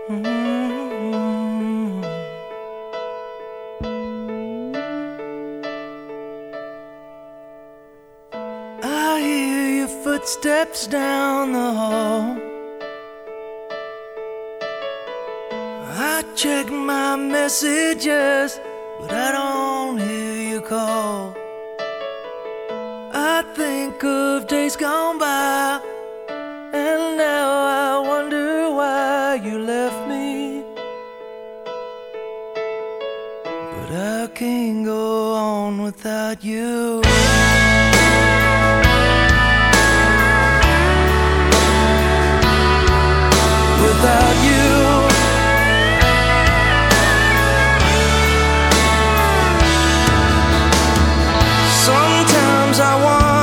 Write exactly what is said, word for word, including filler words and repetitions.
Mm-hmm. I hear your footsteps down the hall. I check my messages, but I don't hear you call. I think of days gone by, and now I wonder why you left me. But I can't go on without you.